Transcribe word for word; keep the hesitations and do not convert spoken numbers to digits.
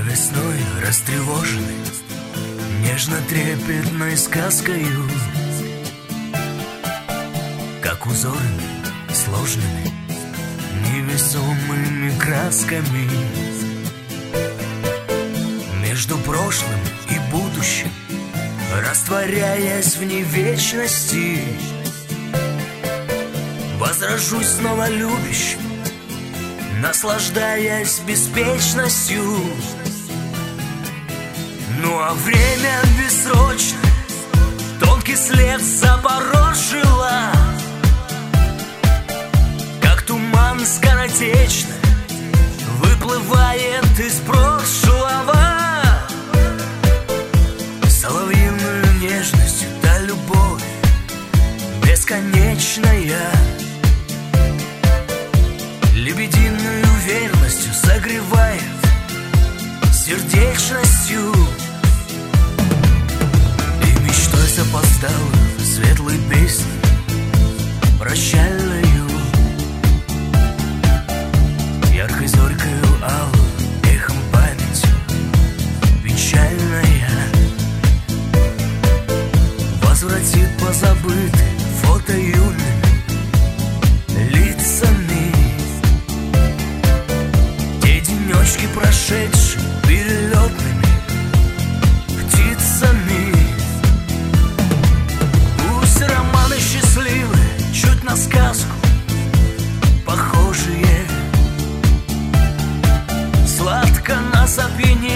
Весной растревоженный нежно-трепетной сказкою, как узорами сложными невесомыми красками, между прошлым и будущим растворяясь в невечности, возрожусь снова любящим, наслаждаясь беспечностью. Ну а время бессрочно тонкий след запорошило, как туман скоротечно выплывает из прошлого. Соловьиную нежностью та любовь бесконечная, лебединую верностью согревает сердечностью. И мечтой запоздалой светлой песни прощальною, яркой зорькою алую, эхом памяти печальная, возвратит позабытые фото юными лицами те денечки, прошедшие перелетными птицами. Пусть романы счастливые, чуть на сказку похожие, сладко нас опьянит